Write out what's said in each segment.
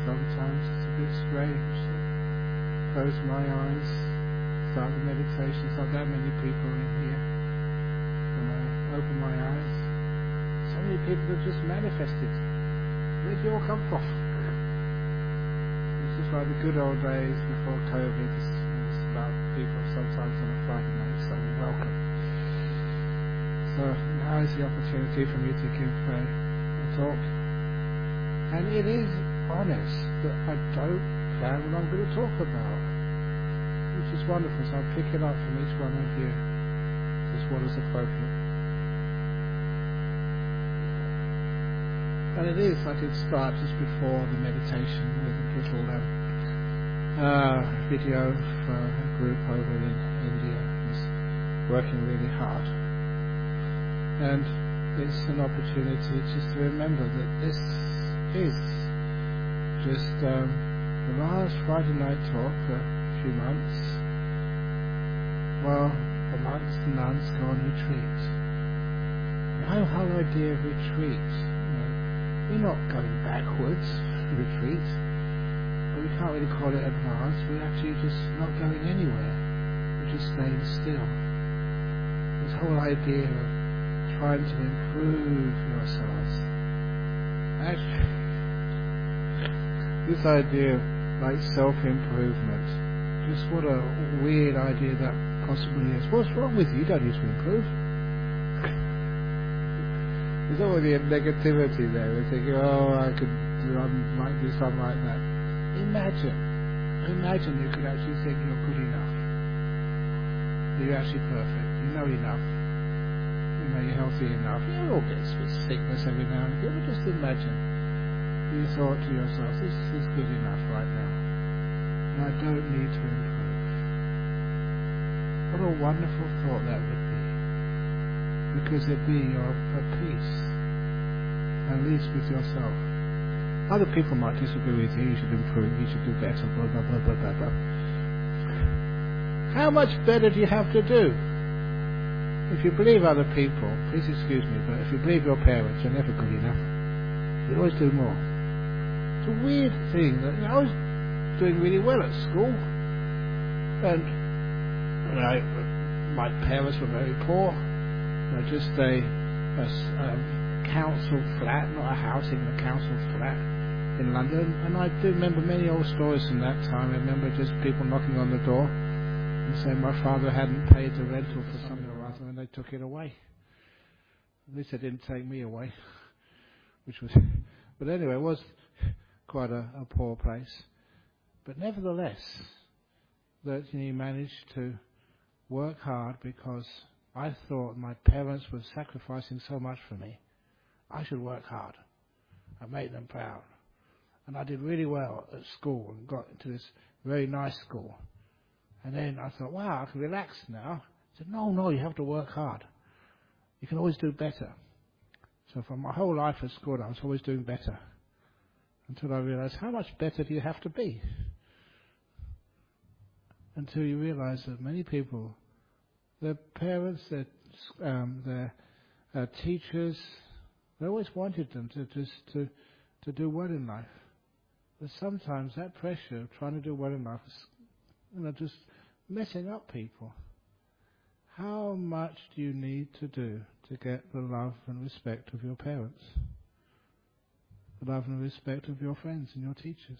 sometimes it's a bit strange. Close my eyes, start the meditation. It's not that many people in here. When I open my eyes, so many people have just manifested. Where do you all come from? It's just like the good old days before COVID. It's about people sometimes on a Friday night saying welcome. So now is the opportunity for me to give a talk. And it is honest that I don't plan what I'm going to talk about, which is wonderful. So I'll pick it up from each one of you, just what is appropriate. And it is, I did start just before the meditation with a little video for a group over in India who's working really hard. And it's an opportunity just to remember that this is just the last Friday night talk for a few months. Well, the monks and nuns go on retreat. The whole idea of retreat, we're not going backwards, retreat, but we can't really call it advanced. We're actually just not going anywhere. We're just staying still. This whole idea of trying to improve yourselves. Actually, this idea of like self-improvement, just what a weird idea that possibly is. What's wrong with you? You don't need to improve. There's already a negativity there. We're thinking, I might do something like that. Imagine you could actually think you're good enough. You're actually perfect. You know enough. You're healthy enough. You all get sickness every now and again, but just imagine you thought to yourself, this is good enough right now, and I don't need to improve. What a wonderful thought that would be, because it'd be you're at peace, at least with yourself. Other people might disagree with you. You should improve, you should do better, blah blah blah blah blah blah. How much better do you have to do? If you believe other people, please excuse me, but if you believe your parents, you're never good enough. You always do more. It's a weird thing that I was doing really well at school, and my parents were very poor. Just a council flat, not a house, even a council flat in London. And I do remember many old stories from that time. I remember just people knocking on the door and saying my father hadn't paid the rental for something or other, and they took it away. At least they didn't take me away, but anyway, it was quite a poor place. But nevertheless, that you managed to work hard, because I thought my parents were sacrificing so much for me. I should work hard. I made them proud. And I did really well at school and got into this very nice school. And then I thought, wow, I can relax now. I said, no, you have to work hard. You can always do better. So for my whole life at school, I was always doing better. Until I realized, how much better do you have to be? Until you realize that many people, their parents, their teachers, they always wanted them to do well in life. But sometimes that pressure of trying to do well in life is, just messing up people. How much do you need to do to get the love and respect of your parents? The love and respect of your friends and your teachers?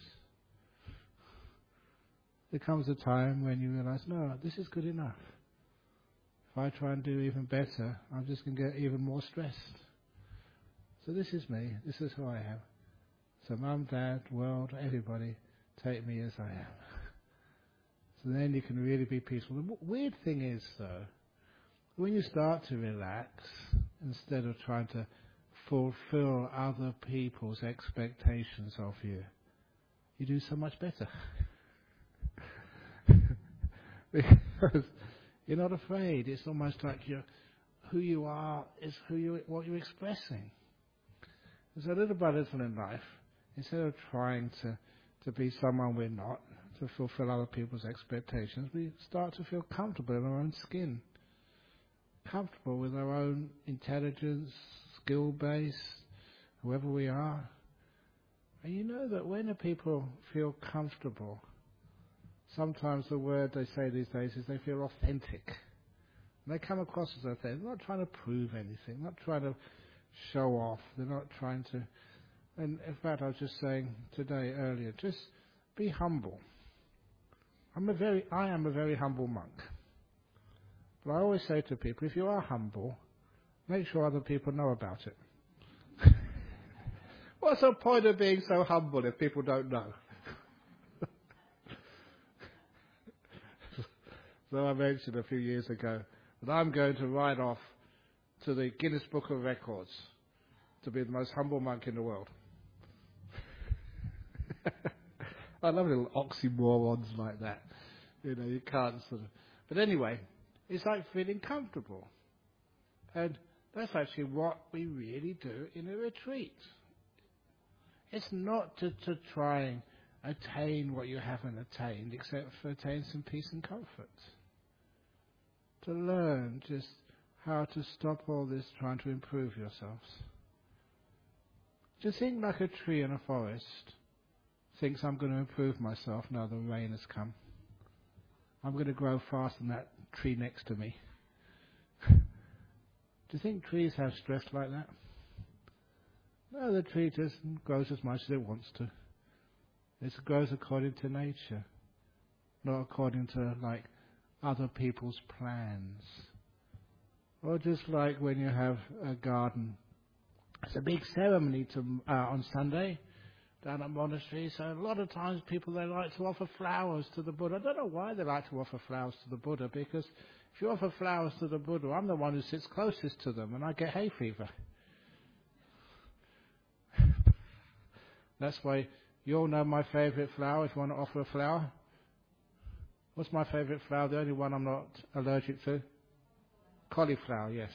There comes a time when you realize, no, this is good enough. If I try and do even better, I'm just going to get even more stressed. So this is me. This is who I am. So mum, dad, world, everybody, take me as I am. So then you can really be peaceful. The weird thing is, though, when you start to relax, instead of trying to fulfill other people's expectations of you, you do so much better. Because you're not afraid. It's almost like who you are is what you're expressing. So little by little in life, instead of trying to be someone we're not, to fulfill other people's expectations, we start to feel comfortable in our own skin, comfortable with our own intelligence, skill base, whoever we are. And you know that when the people feel comfortable, sometimes the word they say these days is they feel authentic. And they come across as authentic. They're not trying to prove anything, not trying to show off. They're not trying to... And in fact, I was just saying today earlier, just be humble. I am a very humble monk. But I always say to people, if you are humble, make sure other people know about it. What's the point of being so humble if people don't know? So I mentioned a few years ago that I'm going to write off to the Guinness Book of Records to be the most humble monk in the world. I love little oxymorons like that. You know, you can't sort of... But anyway, it's like feeling comfortable. And that's actually what we really do in a retreat. It's not to try and attain what you haven't attained, except for attain some peace and comfort. To learn just how to stop all this trying to improve yourselves. Just think like a tree in a forest thinks, I'm going to improve myself now the rain has come. I'm going to grow faster than that tree next to me. Do you think trees have stress like that? No, the tree just grows as much as it wants to. It grows according to nature, not according to like other people's plans. Or just like when you have a garden. It's a big ceremony on Sunday down at monasteries. So a lot of times people, they like to offer flowers to the Buddha. I don't know why they like to offer flowers to the Buddha, because if you offer flowers to the Buddha, I'm the one who sits closest to them and I get hay fever. That's why you all know my favourite flower if you want to offer a flower. What's my favourite flower? The only one I'm not allergic to? Cauliflower, yes.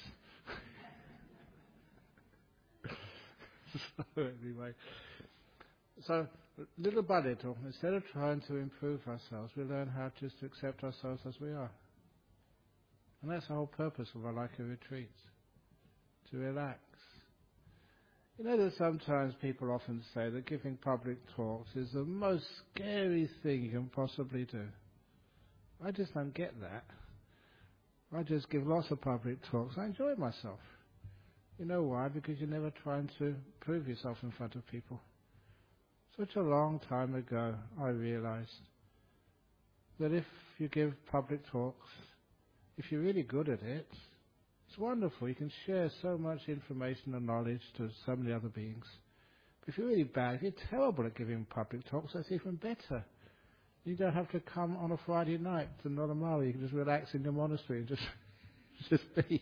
Anyway, so little by little, instead of trying to improve ourselves, we learn how just to accept ourselves as we are. And that's the whole purpose of our Laika retreats, to relax. You know that sometimes people often say that giving public talks is the most scary thing you can possibly do. I just don't get that. I just give lots of public talks. I enjoy myself. You know why? Because you're never trying to prove yourself in front of people. Such a long time ago, I realized that if you give public talks, if you're really good at it, it's wonderful. You can share so much information and knowledge to so many other beings. But if you're really bad, if you're terrible at giving public talks, that's even better. You don't have to come on a Friday night to Nolamari. You can just relax in your monastery and just be.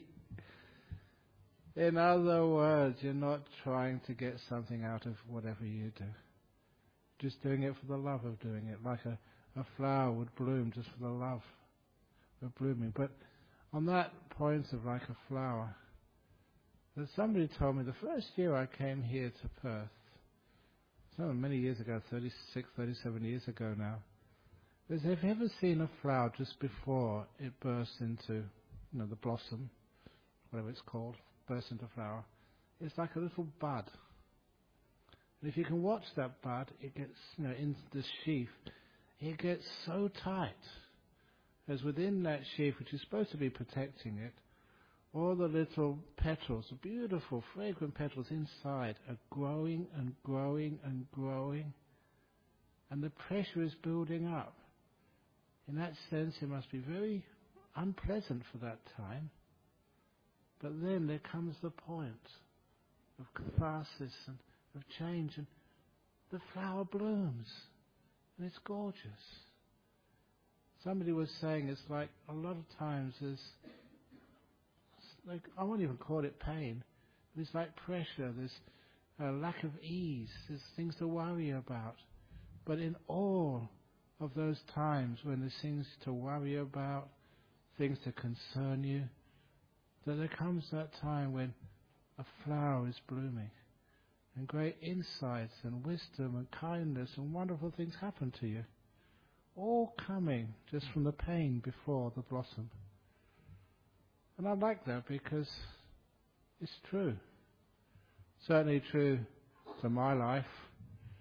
In other words, you're not trying to get something out of whatever you do. Just doing it for the love of doing it, like a flower would bloom just for the love of blooming. But on that point of like a flower, that somebody told me the first year I came here to Perth, so many years ago, 36, 37 years ago now, is have you ever seen a flower just before it bursts into, the blossom, whatever it's called, bursts into flower? It's like a little bud. And if you can watch that bud, it gets, in the sheath, it gets so tight. As within that sheath, which is supposed to be protecting it, all the little petals, the beautiful, fragrant petals inside, are growing and growing and growing, and the pressure is building up. In that sense, it must be very unpleasant for that time. But then there comes the point of catharsis and of change, and the flower blooms, and it's gorgeous. Somebody was saying it's like a lot of times there's, like, I won't even call it pain, but it's like pressure, there's a lack of ease, there's things to worry about. But in all of those times when there's things to worry about, things to concern you, that there comes that time when a flower is blooming, and great insights and wisdom and kindness and wonderful things happen to you. All coming just from the pain before the blossom. And I like that because it's true. Certainly true to my life.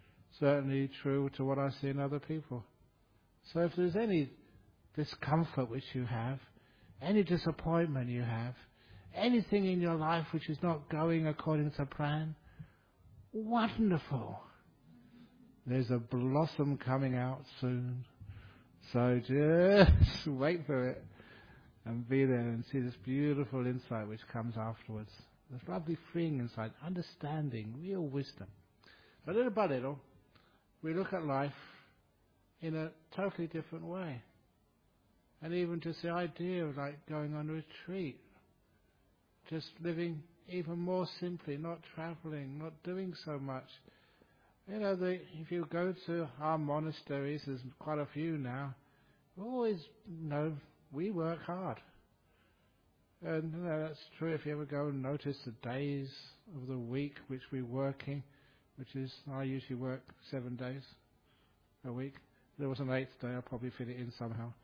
certainly true to what I see in other people. So if there's any discomfort which you have, any disappointment you have, anything in your life which is not going according to plan, wonderful. There's a blossom coming out soon. So just wait for it and be there and see this beautiful insight which comes afterwards. This lovely freeing insight, understanding, real wisdom. But little by little, we look at life in a totally different way. And even just the idea of like going on a retreat, just living even more simply, not traveling, not doing so much. You know, if you go to our monasteries, there's quite a few now, always know we work hard. And that's true if you ever go and notice the days of the week which we're working, which is, I usually work 7 days a week. If there was an 8th day, I'll probably fit it in somehow.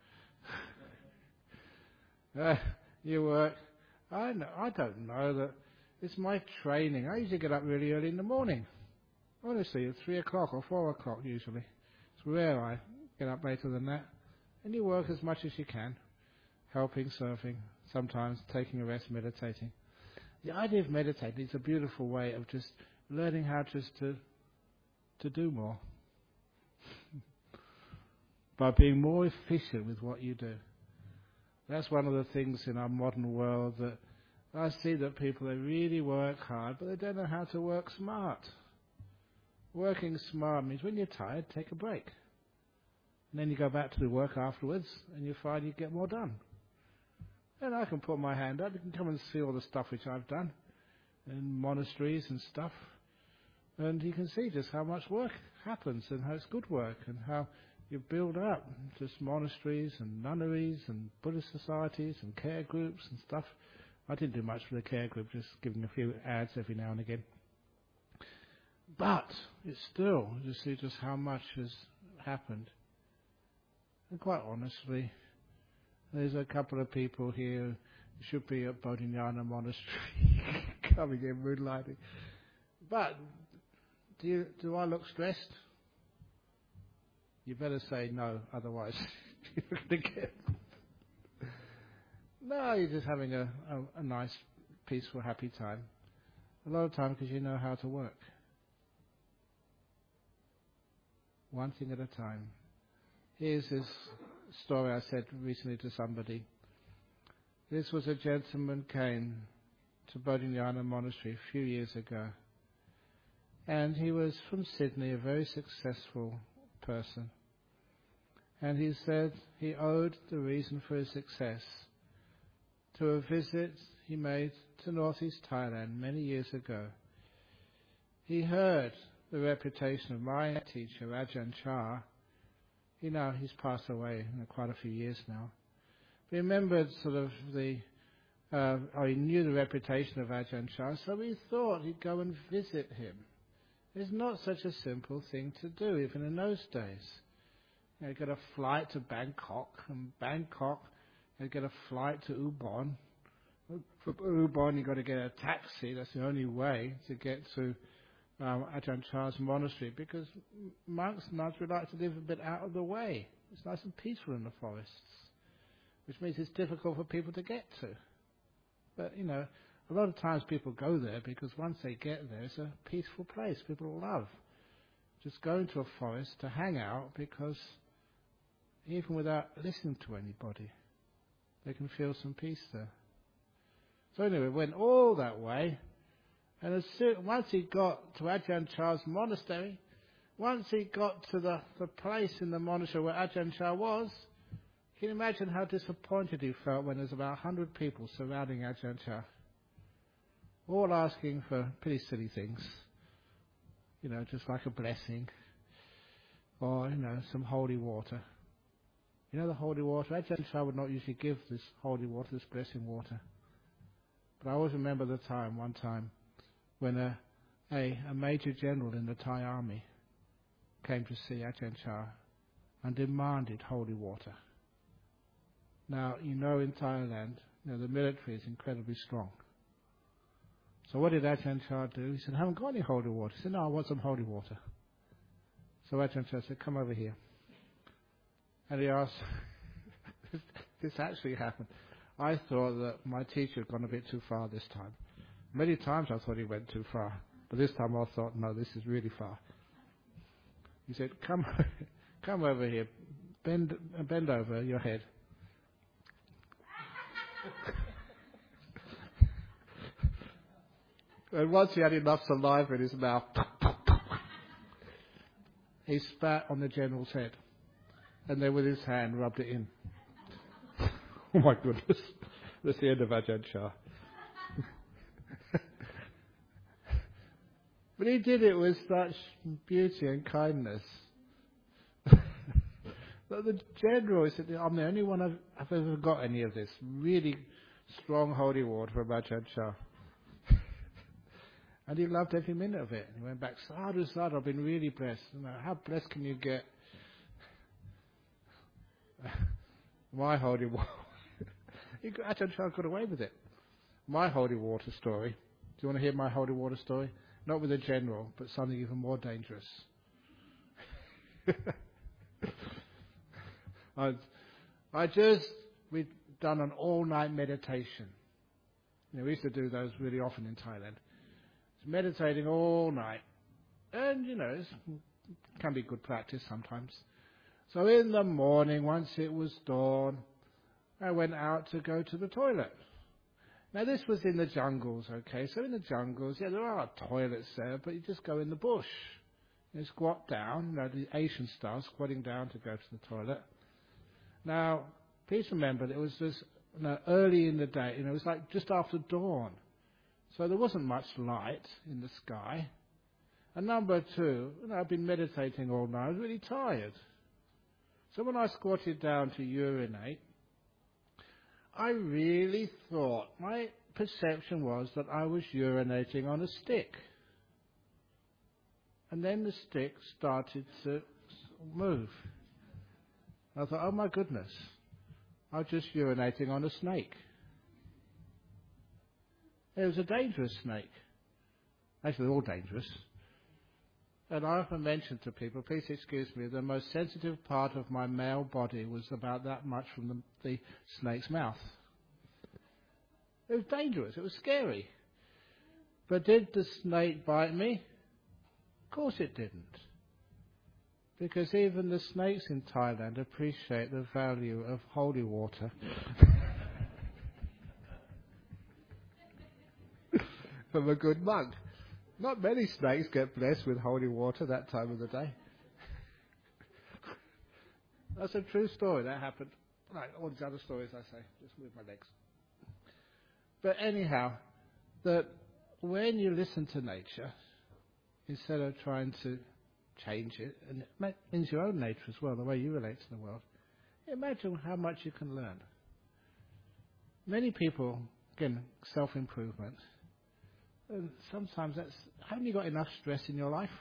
You work. I don't know that it's my training. I usually get up really early in the morning. Honestly, at 3 o'clock or 4 o'clock usually. It's rare I get up later than that. And you work as much as you can, helping, serving, sometimes taking a rest, meditating. The idea of meditating is a beautiful way of just learning how just to do more. By being more efficient with what you do. That's one of the things in our modern world that I see that people, they really work hard, but they don't know how to work smart. Working smart means when you're tired, take a break. And then you go back to the work afterwards, and you find you get more done. And I can put my hand up. You can come and see all the stuff which I've done in monasteries and stuff. And you can see just how much work happens and how it's good work and how you build up just monasteries and nunneries and Buddhist societies and care groups and stuff. I didn't do much for the care group, just giving a few ads every now and again. But it's still, you see just how much has happened. And quite honestly, there's a couple of people here who should be at Bodhinyana Monastery coming in moonlighting. But do I look stressed? You better say no, otherwise you're going to get... No, you're just having a nice, peaceful, happy time. A lot of time because you know how to work. One thing at a time. Here's this story I said recently to somebody. This was a gentleman came to Bodhinyana Monastery a few years ago. And he was from Sydney, a very successful person. And he said he owed the reason for his success to a visit he made to northeast Thailand many years ago. He heard the reputation of my teacher, Ajahn Chah. He's passed away quite a few years now. He remembered sort of he knew the reputation of Ajahn Chah, so he thought he'd go and visit him. It's not such a simple thing to do, even in those days. You get a flight to Bangkok, and Bangkok, you get a flight to Ubon. From Ubon, you've got to get a taxi. That's the only way to get to Ajahn Chah's monastery, because monks and nuns would like to live a bit out of the way. It's nice and peaceful in the forests, which means it's difficult for people to get to. But, a lot of times people go there because once they get there, it's a peaceful place. People love just going to a forest to hang out because even without listening to anybody, they can feel some peace there. So anyway, went all that way. And once he got to Ajahn Chah's monastery, once he got to the place in the monastery where Ajahn Chah was, you can imagine how disappointed he felt when there's about 100 people surrounding Ajahn Chah, all asking for pretty silly things, just like a blessing or, some holy water. The holy water, Ajahn Chah would not usually give this holy water, this blessing water. But I always remember one time, when a major general in the Thai army came to see Ajahn Chah and demanded holy water. Now, in Thailand, the military is incredibly strong. So what did Ajahn Chah do? He said, I haven't got any holy water. He said, no, I want some holy water. So Ajahn Chah said, come over here. And he asked, this actually happened. I thought that my teacher had gone a bit too far this time. Many times I thought he went too far. But this time I thought, no, this is really far. He said, come over here. Bend over your head. And once he had enough saliva in his mouth, he spat on the general's head. And then with his hand rubbed it in. Oh my goodness. That's the end of Ajahn Chah. But he did it with such beauty and kindness. But the general, he said, I'm the only one I've ever got any of this really strong holy water from Ajahn Chah. And he loved every minute of it. He went back, sadhu, sadhu, I've been really blessed. You know, how blessed can you get? My holy water. Ajahn Chah got away with it. My holy water story. Do you want to hear my holy water story? Not with a general, but something even more dangerous. We'd done an all-night meditation. You know, we used to do those really often in Thailand. Meditating all night. And, you know, it can be good practice sometimes. So in the morning, once it was dawn, I went out to go to the toilet. Now this was in the jungles, okay? So in the jungles, yeah, there are toilets there, but you just go in the bush. You squat down, you know, the Asian style, squatting down to go to the toilet. Now, please remember that it was just, you know, early in the day, you know, it was like just after dawn. So there wasn't much light in the sky. And number two, you know, I've been meditating all night, I was really tired. So when I squatted down to urinate, I really thought, my perception was that I was urinating on a stick. And then the stick started to move. I thought, oh my goodness, I was just urinating on a snake. It was a dangerous snake. Actually, they're all dangerous. And I often mention to people, please excuse me, the most sensitive part of my male body was about that much from the snake's mouth. It was dangerous. It was scary. But did the snake bite me? Of course it didn't. Because even the snakes in Thailand appreciate the value of holy water. From a good monk. Not many snakes get blessed with holy water that time of the day. That's a true story. That happened. Right, all these other stories I say. Just move my legs. But anyhow, that when you listen to nature, instead of trying to change it, and it means your own nature as well, the way you relate to the world, imagine how much you can learn. Many people, again, self-improvement, and sometimes that's, haven't you got enough stress in your life?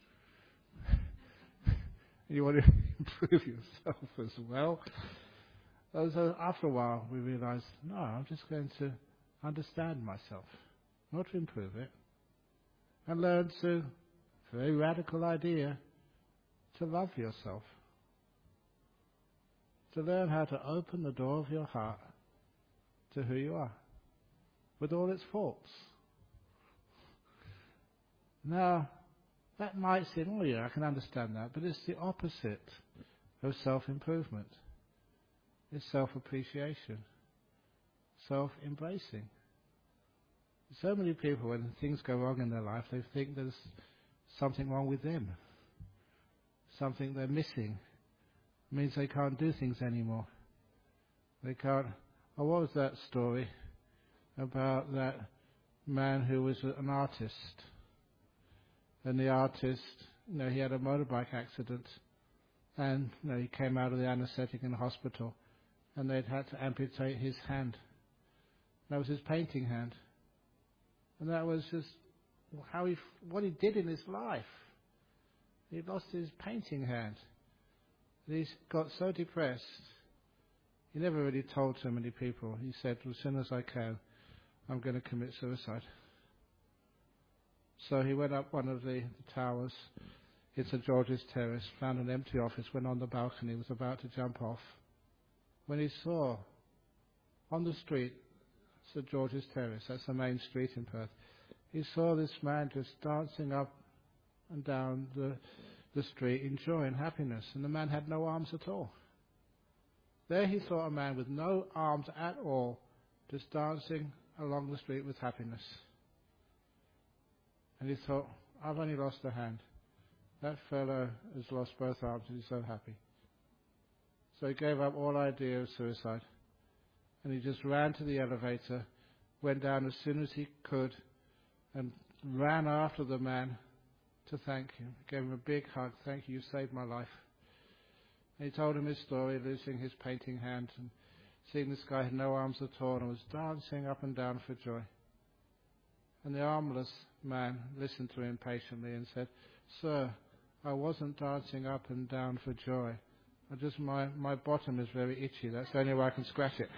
You want to improve yourself as well. So after a while we realised, no, I'm just going to understand myself, not to improve it, and learn to, very radical idea, to love yourself. To learn how to open the door of your heart to who you are, with all its faults. Now, that might seem, oh yeah, I can understand that, but it's the opposite of self-improvement. It's self-appreciation, self-embracing. So many people, when things go wrong in their life, they think there's something wrong with them, something they're missing. It means they can't do things anymore. They can't. Oh, what was that story about that man who was an artist? And the artist, you know, he had a motorbike accident, and you know, he came out of the anaesthetic in the hospital, and they'd had to amputate his hand. That was his painting hand, and that was just what he did in his life. He lost his painting hand. And he got so depressed. He never really told so many people. He said, as soon as I can, I'm going to commit suicide. So he went up one of the towers. in St George's Terrace, found an empty office, went on the balcony, was about to jump off, when he saw on the street, St George's Terrace, that's the main street in Perth, he saw this man just dancing up and down the street in joy and happiness, and the man had no arms at all. There he saw a man with no arms at all, just dancing along the street with happiness. And he thought, I've only lost a hand. That fellow has lost both arms and he's so happy. So he gave up all idea of suicide. And he just ran to the elevator, went down as soon as he could, and ran after the man to thank him. Gave him a big hug. Thank you, you saved my life. And he told him his story, losing his painting hand and seeing this guy had no arms at all and was dancing up and down for joy. And the armless man listened to him patiently and said, Sir, I wasn't dancing up and down for joy. My bottom is very itchy. That's the only way I can scratch it.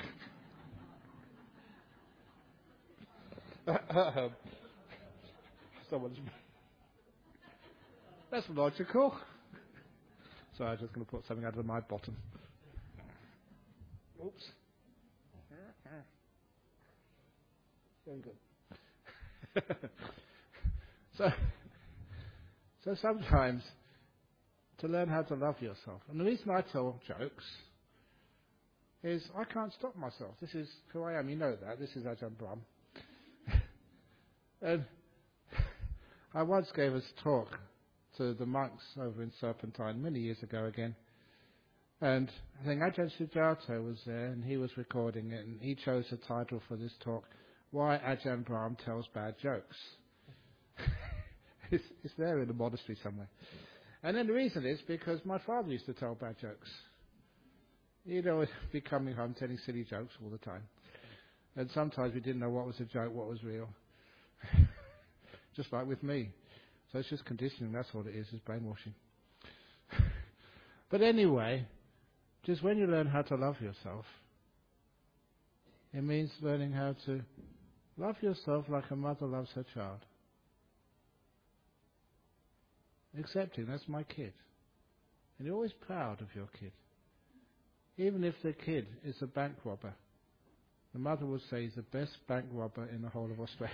That's logical. So I'm just going to put something out of my bottom. Oops. Very good. So sometimes to learn how to love yourself, and the reason I tell jokes is I can't stop myself. This is who I am. You know that. This is Ajahn Brahm. And I once gave a talk to the monks over in Serpentine many years ago again. And I think Ajahn Sujato was there and he was recording it and he chose the title for this talk, Why Ajahn Brahm Tells Bad Jokes. It's there in the monastery somewhere. And then the reason is because my father used to tell bad jokes. He'd always be coming home telling silly jokes all the time. And sometimes we didn't know what was a joke, what was real. Just like with me. So it's just conditioning, that's all it is brainwashing. But anyway, just when you learn how to love yourself, it means learning how to love yourself like a mother loves her child. Accepting, that's my kid. And you're always proud of your kid. Even if the kid is a bank robber, the mother would say he's the best bank robber in the whole of Australia.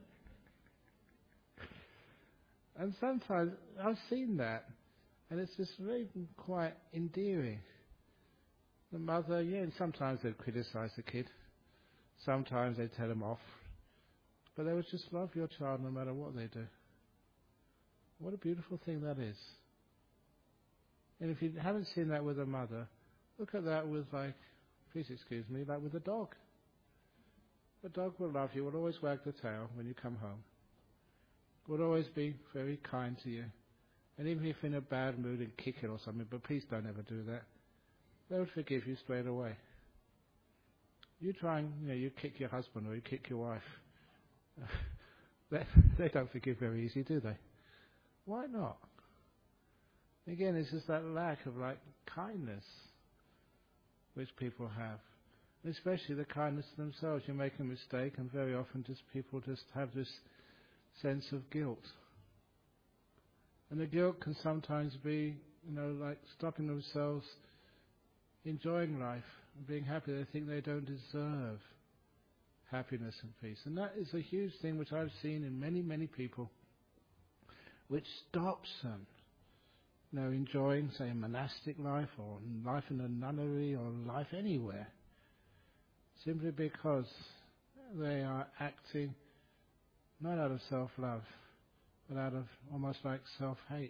And sometimes I've seen that, and it's just really quite endearing. The mother, and sometimes they'd criticize the kid. Sometimes they'd tell him off. But they would just love your child no matter what they do. What a beautiful thing that is. And if you haven't seen that with a mother, look at that with, please excuse me, like with a dog. The dog will love you, will always wag the tail when you come home. Will always be very kind to you. And even if you're in a bad mood and kick it or something, but please don't ever do that. They would forgive you straight away. You try and, you kick your husband or you kick your wife. They don't forgive very easy, do they? Why not? Again, it's just that lack of kindness which people have. And especially the kindness to themselves. You make a mistake and very often people just have this sense of guilt. And the guilt can sometimes be, stopping themselves enjoying life and being happy. They think they don't deserve happiness and peace. And that is a huge thing which I've seen in many, many people, which stops them, enjoying, say, a monastic life or life in a nunnery or life anywhere, simply because they are acting not out of self-love, but out of almost like self-hate.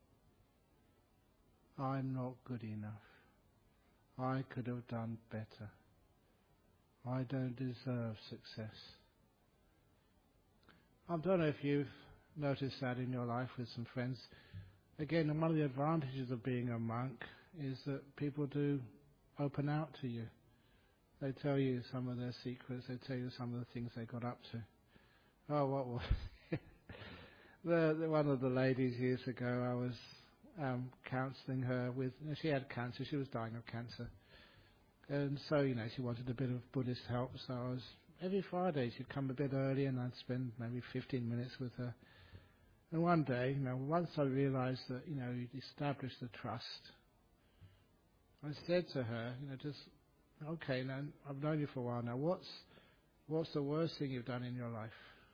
I'm not good enough. I could have done better. I don't deserve success. I don't know if you've noticed that in your life with some friends. Again, one of the advantages of being a monk is that people do open out to you. They tell you some of their secrets. They tell you some of the things they got up to. Oh, what was one of the ladies years ago, I was counselling her with, she had cancer, she was dying of cancer. And so, she wanted a bit of Buddhist help, so every Friday she'd come a bit early and I'd spend maybe 15 minutes with her. And one day, once I realized that, you'd established the trust, I said to her, okay, now I've known you for a while now, what's the worst thing you've done in your life?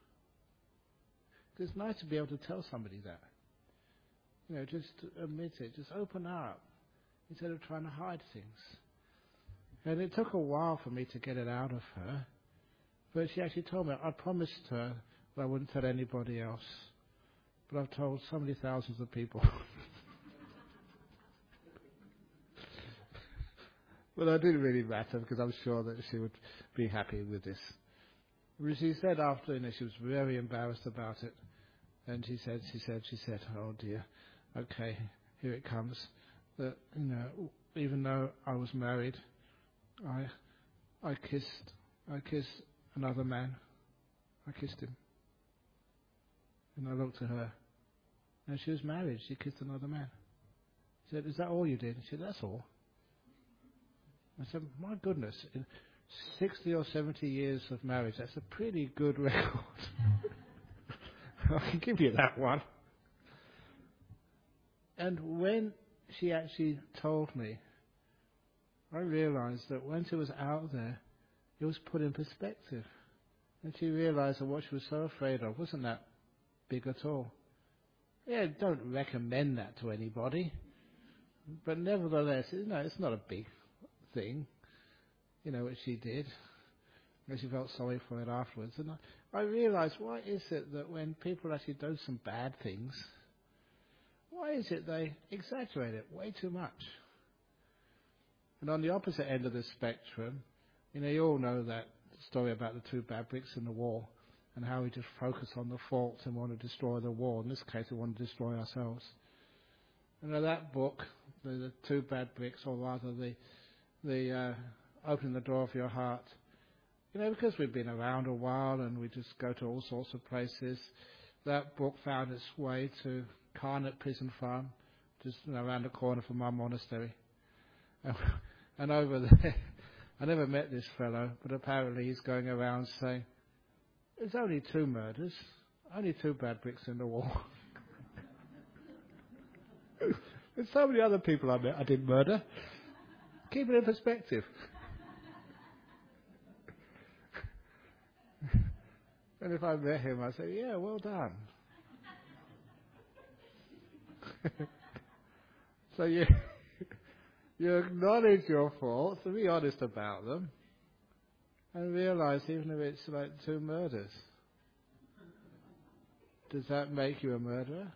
It's nice to be able to tell somebody that. Just admit it, just open up, instead of trying to hide things. And it took a while for me to get it out of her, but she actually told me, I promised her that I wouldn't tell anybody else. But I've told so many thousands of people. But it didn't really matter because I'm sure that she would be happy with this. She said after, she was very embarrassed about it. And she said, oh dear, okay, here it comes. That, even though I was married, I kissed another man. I kissed him. And I looked at her, and she was married. She kissed another man. She said, is that all you did? She said, that's all. I said, my goodness, in 60 or 70 years of marriage, that's a pretty good record. I can give you that one. And when she actually told me, I realized that when she was out there, it was put in perspective. And she realized that what she was so afraid of wasn't that big at all. Yeah, don't recommend that to anybody. But nevertheless, it's not a big thing, what she did. And she felt sorry for it afterwards. And I realized, why is it that when people actually do some bad things, why is it they exaggerate it way too much? And on the opposite end of the spectrum, you all know that story about the two bad bricks in the wall, and how we just focus on the faults and want to destroy the wall. In this case, we want to destroy ourselves. That book, the two bad bricks, or rather the opening the door of your heart, because we've been around a while and we just go to all sorts of places, that book found its way to Carnet Prison Farm, just around the corner from our monastery. And over there, I never met this fellow, but apparently he's going around saying, there's only 2 murders, only 2 bad bricks in the wall. There's so many other people I met I didn't murder. Keep it in perspective. And if I met him, I'd say, yeah, well done. So you acknowledge your faults and be honest about them, and realize even if it's like 2 murders, does that make you a murderer?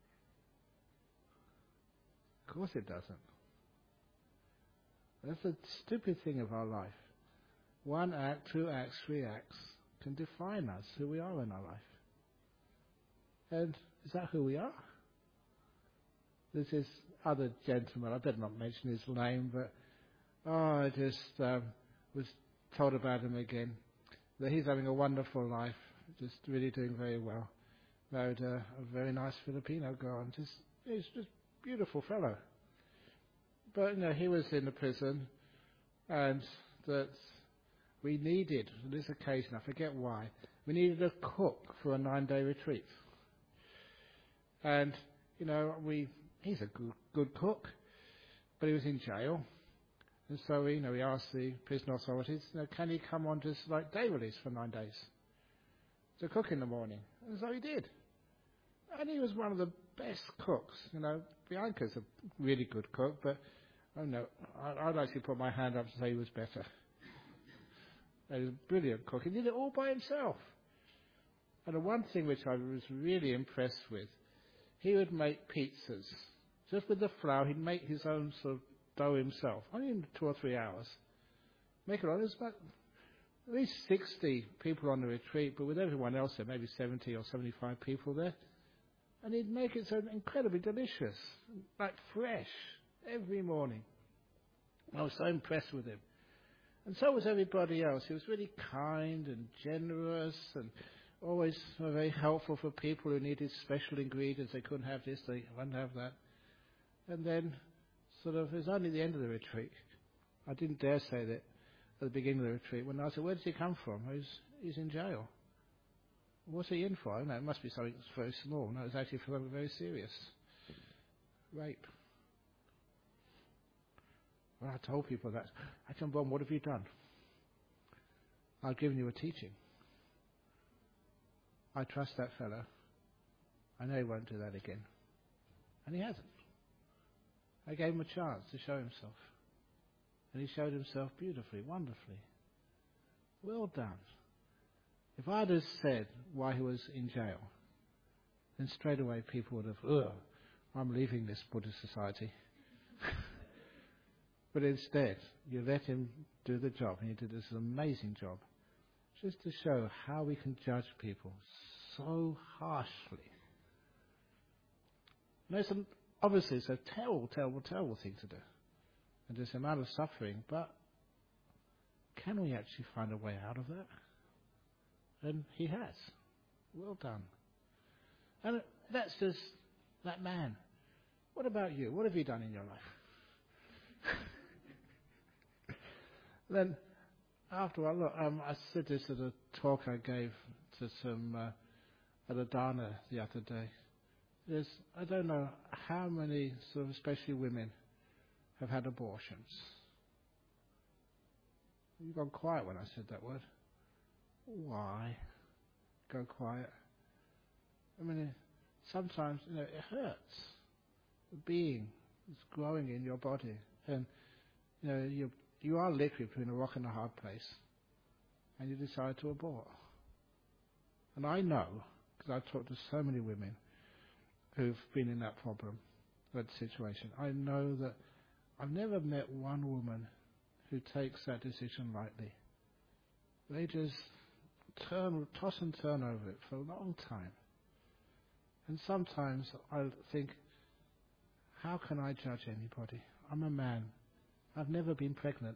Of course it doesn't. That's the stupid thing of our life. 1 act, 2 acts, 3 acts can define us, who we are in our life. And is that who we are? There's this other gentleman, I better not mention his name, but I just was told about him again, that he's having a wonderful life, just really doing very well. Married a very nice Filipino girl, and he's just a beautiful fellow. But, he was in the prison, and that we needed, on this occasion, I forget why, we needed a cook for a 9-day retreat. And, he's a good cook, but he was in jail. And so, we asked the prison authorities, can he come on just like day release for 9 days to cook in the morning? And so he did. And he was one of the best cooks. Bianca's a really good cook, but I'd actually put my hand up to say he was better. He was a brilliant cook. He did it all by himself. And the one thing which I was really impressed with, he would make pizzas. Just with the flour, he'd make his own sort of dough himself. Only in 2 or 3 hours. Make it all. There's about at least 60 people on the retreat, but with everyone else there, maybe 70 or 75 people there. And he'd make it so incredibly delicious, like fresh, every morning. I was so impressed with him. And so was everybody else. He was really kind and generous and always very helpful for people who needed special ingredients. They couldn't have this, they wouldn't have that. And then, it was only the end of the retreat. I didn't dare say that at the beginning of the retreat. When I said, where does he come from? He's in jail. What's he in for? No, it must be something that's very small. No, it's actually for something very serious. Rape. Well, I told people that. I said, Bon, what have you done? I've given you a teaching. I trust that fellow. I know he won't do that again. And he hasn't. I gave him a chance to show himself. And he showed himself beautifully, wonderfully. Well done. If I'd have said why he was in jail, then straight away people would have, I'm leaving this Buddhist society. But instead, you let him do the job, and he did this amazing job, just to show how we can judge people so harshly. Obviously, it's a terrible, terrible, terrible thing to do. And there's a amount of suffering, but can we actually find a way out of that? And he has. Well done. And that's just that man. What about you? What have you done in your life? Then, after all, look, I said this at a talk I gave to some at a dana the other day. I don't know how many, sort of especially women, have had abortions. You've gone quiet when I said that word. Why? Go quiet. I mean, sometimes, it hurts. The being is growing in your body. And, you are literally between a rock and a hard place. And you decide to abort. And I know, because I've talked to so many women who've been in that problem, that situation. I know that I've never met one woman who takes that decision lightly. They just toss and turn over it for a long time. And sometimes I think, how can I judge anybody? I'm a man. I've never been pregnant.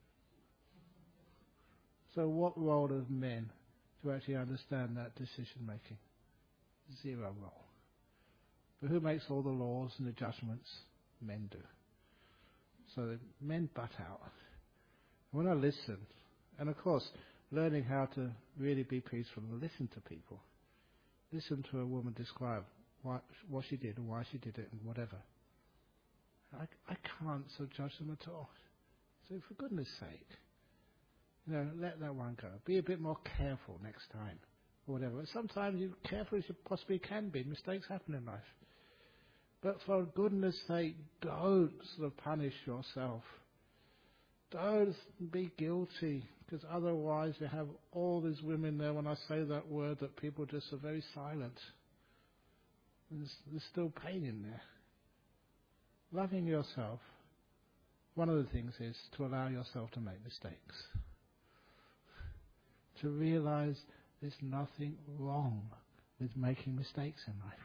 So what role of men to actually understand that decision making? Zero role. But who makes all the laws and the judgments? Men do. So the men butt out. When I listen, and of course, learning how to really be peaceful and listen to people. Listen to a woman describe what she did and why she did it and whatever. I can't so judge them at all. So for goodness sake, let that one go. Be a bit more careful next time, or whatever. Sometimes you're careful as you possibly can be. Mistakes happen in life. But for goodness sake, don't sort of punish yourself. Don't be guilty, because otherwise you have all these women there, when I say that word, that people just are very silent. There's still pain in there. Loving yourself, one of the things is to allow yourself to make mistakes. To realize there's nothing wrong with making mistakes in life.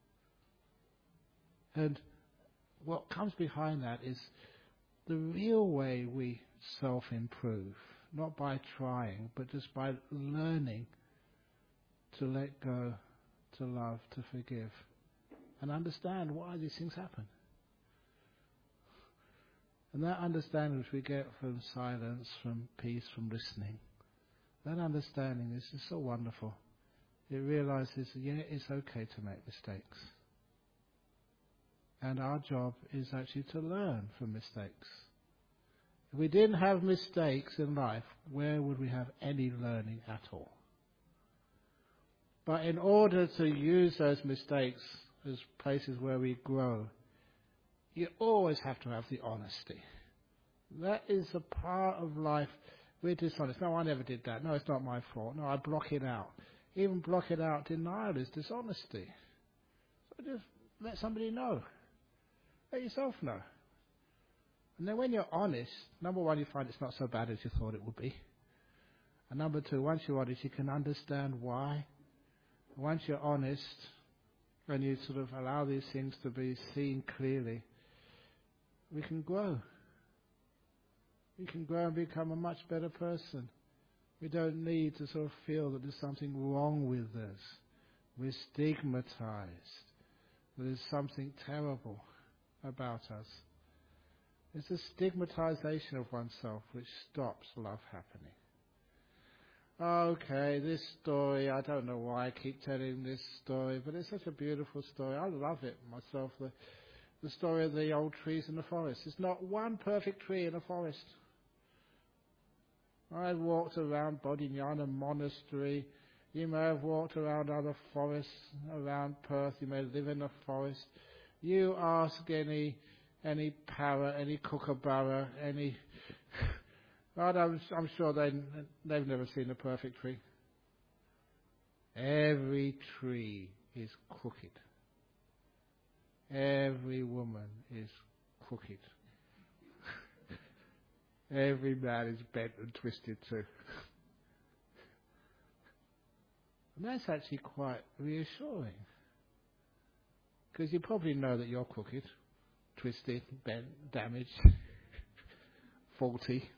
And what comes behind that is the real way we self-improve, not by trying, but just by learning to let go, to love, to forgive, and understand why these things happen. And that understanding which we get from silence, from peace, from listening, that understanding is just so wonderful. It realizes, it's okay to make mistakes. And our job is actually to learn from mistakes. If we didn't have mistakes in life, where would we have any learning at all? But in order to use those mistakes as places where we grow, you always have to have the honesty. That is a part of life. We're dishonest. No, I never did that. No, it's not my fault. No, I block it out. Even block it out, denial is dishonesty. So just let somebody know. Let yourself know. And then when you're honest, number one, you find it's not so bad as you thought it would be. And number two, once you're honest, you can understand why. Once you're honest, and you sort of allow these things to be seen clearly, we can grow. We can grow and become a much better person. We don't need to sort of feel that there's something wrong with us. We're stigmatized. There's something terrible about us. It's a stigmatization of oneself which stops love happening. Okay, this story, I don't know why I keep telling this story, but it's such a beautiful story. I love it myself. The story of the old trees in the forest. There's not one perfect tree in a forest. I walked around Bodhinyana Monastery. You may have walked around other forests around Perth. You may live in a forest. You ask any parrot, any kookaburra, any... Right, I'm sure they've never seen a perfect tree. Every tree is crooked. Every woman is crooked. Every man is bent and twisted too. And that's actually quite reassuring. Because you probably know that you're crooked, twisted, bent, damaged, faulty.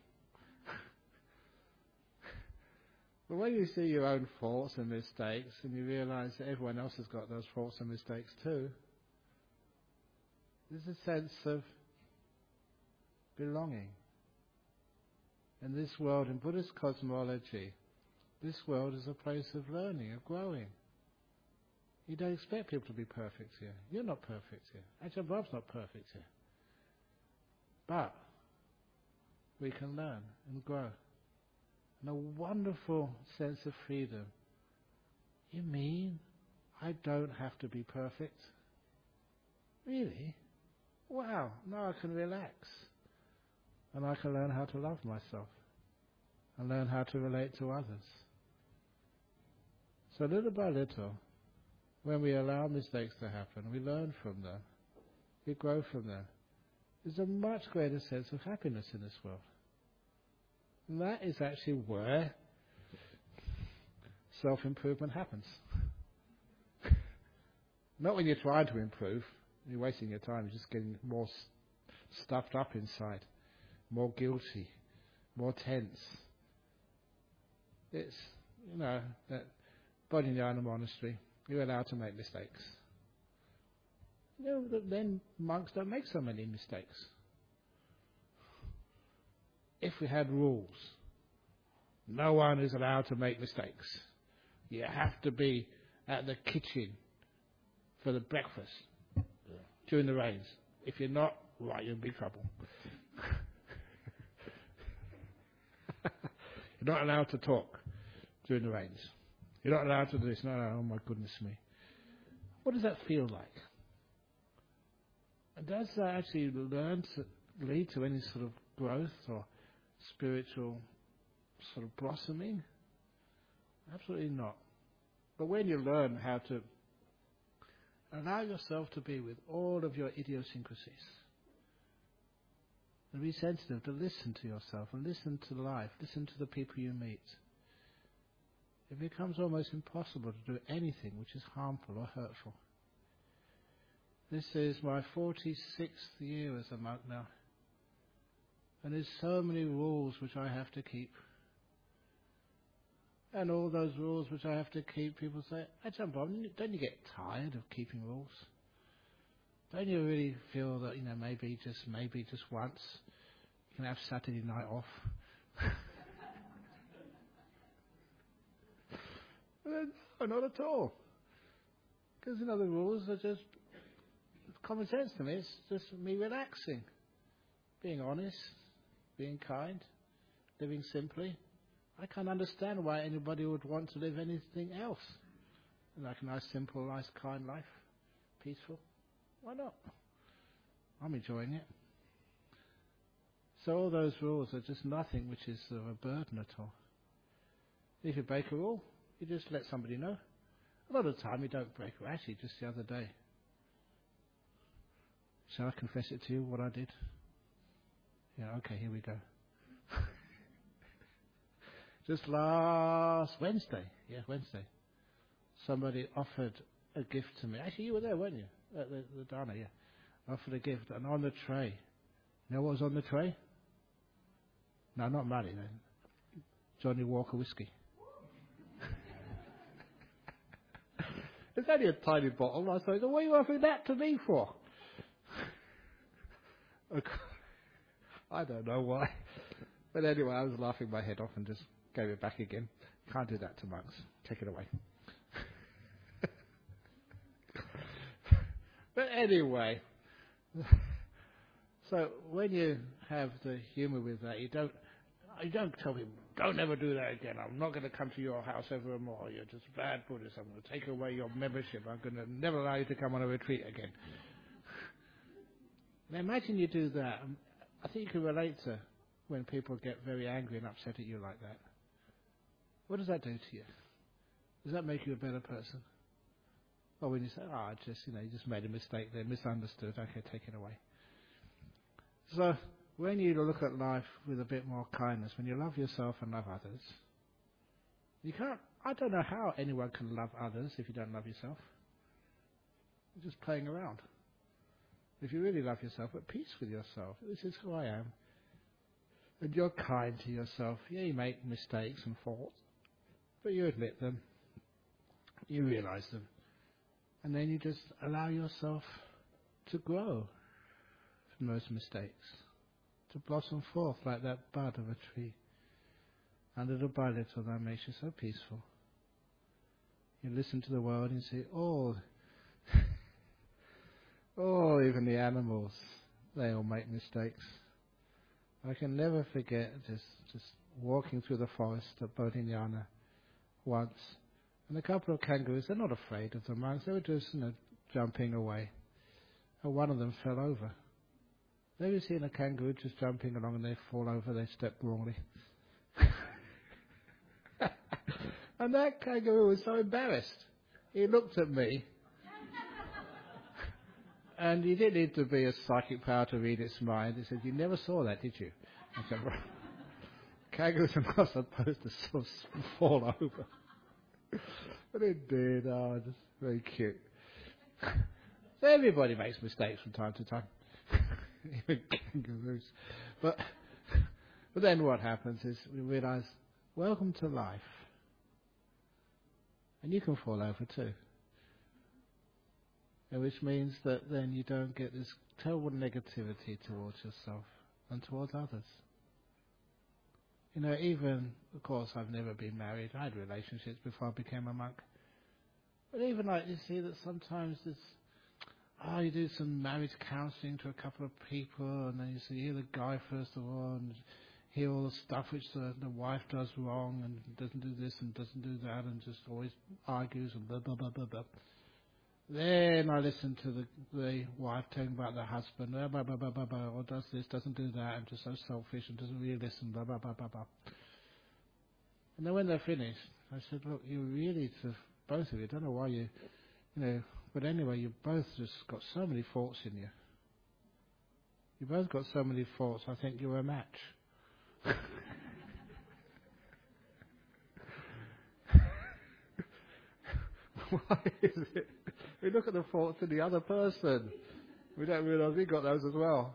But when you see your own faults and mistakes and you realise that everyone else has got those faults and mistakes too, there's a sense of belonging. In this world, in Buddhist cosmology, this world is a place of learning, of growing. You don't expect people to be perfect here. You're not perfect here. Ajahn Brahm's not perfect here. But we can learn and grow. And a wonderful sense of freedom. You mean I don't have to be perfect? Really? Wow, now I can relax. And I can learn how to love myself. And learn how to relate to others. So little by little, when we allow mistakes to happen, we learn from them. We grow from them. There's a much greater sense of happiness in this world. And that is actually where self-improvement happens. Not when you're trying to improve. You're wasting your time. You're just getting more stuffed up inside, more guilty, more tense. It's, that Bodhinyana Monastery, you're allowed to make mistakes. Then monks don't make so many mistakes. If we had rules, no one is allowed to make mistakes. You have to be at the kitchen for the breakfast during the rains. If you're not, right, you're in big trouble. You're not allowed to talk during the rains. You're not allowed to do this. No, oh my goodness me. What does that feel like? And does that actually lead to any sort of growth or spiritual sort of blossoming? Absolutely not. But when you learn how to allow yourself to be with all of your idiosyncrasies, and be sensitive to listen to yourself and listen to life, listen to the people you meet, it becomes almost impossible to do anything which is harmful or hurtful. This is my 46th year as a monk now. And there's so many rules which I have to keep. And all those rules which I have to keep, people say, Ajahn Brahm, don't you get tired of keeping rules? Don't you really feel that, maybe just once you can have Saturday night off? No, not at all. Because, the rules are just common sense to me. It's just me relaxing, being honest, being kind, living simply. I can't understand why anybody would want to live anything else. Like a nice, simple, nice, kind life, peaceful. Why not? I'm enjoying it. So all those rules are just nothing which is sort of a burden at all. If you break a rule, you just let somebody know. A lot of the time you don't break it. Actually, just the other day. Shall I confess it to you, what I did? Yeah, okay, here we go. Just last Wednesday, somebody offered a gift to me. Actually, you were there, weren't you? At the Dana, yeah. Offered a gift, and on the tray, you know what was on the tray? No, not money, then. Johnny Walker whiskey. It's only a tiny bottle. I thought, what are you offering that to me for? I don't know why. But anyway, I was laughing my head off and just gave it back again. Can't do that to monks. Take it away. But anyway, so when you have the humour with that, you don't tell people, don't ever do that again. I'm not going to come to your house ever more. You're just bad Buddhist. I'm going to take away your membership. I'm going to never allow you to come on a retreat again. Now imagine you do that. I think you can relate to when people get very angry and upset at you like that. What does that do to you? Does that make you a better person? Or when you say, you just made a mistake there, misunderstood, okay, take it away. So when you look at life with a bit more kindness, when you love yourself and love others, I don't know how anyone can love others if you don't love yourself. You're just playing around. If you really love yourself, at peace with yourself, this is who I am. And you're kind to yourself. Yeah, you make mistakes and faults, but you admit them. You realize them. And then you just allow yourself to grow from those mistakes, to blossom forth like that bud of a tree. And little by little that makes you so peaceful. You listen to the world and you see, even the animals, they all make mistakes. I can never forget just walking through the forest at Bodhinyana once. And a couple of kangaroos, they're not afraid of the monks, they were just jumping away. And one of them fell over. Have you seen a kangaroo just jumping along and they fall over, they step wrongly? And that kangaroo was so embarrassed. He looked at me. And you didn't need to be a psychic power to read its mind. He said, you never saw that, did you? I said, well, kangaroos are not supposed to sort of fall over. But it did. Oh, just very cute. So everybody makes mistakes from time to time. Even kangaroos. But then what happens is we realise, welcome to life. And you can fall over too. And which means that then you don't get this terrible negativity towards yourself and towards others. Even, of course, I've never been married. I had relationships before I became a monk. But even you see that sometimes you do some marriage counselling to a couple of people, and then you see, hear the guy first of all, and hear all the stuff which the wife does wrong, and doesn't do this and doesn't do that, and just always argues and blah, blah, blah, blah, blah. Then I listen to the wife telling about the husband, blah, blah, blah, blah, blah, blah, or does this, doesn't do that, and just so selfish and doesn't really listen, blah, blah, blah, blah, blah. And then when they're finished, I said, look, you really, both of you, I don't know why but anyway, you both just got so many faults in you. You both got so many faults, I think you're a match. Why is it? We look at the faults in the other person. We don't realise we got those as well.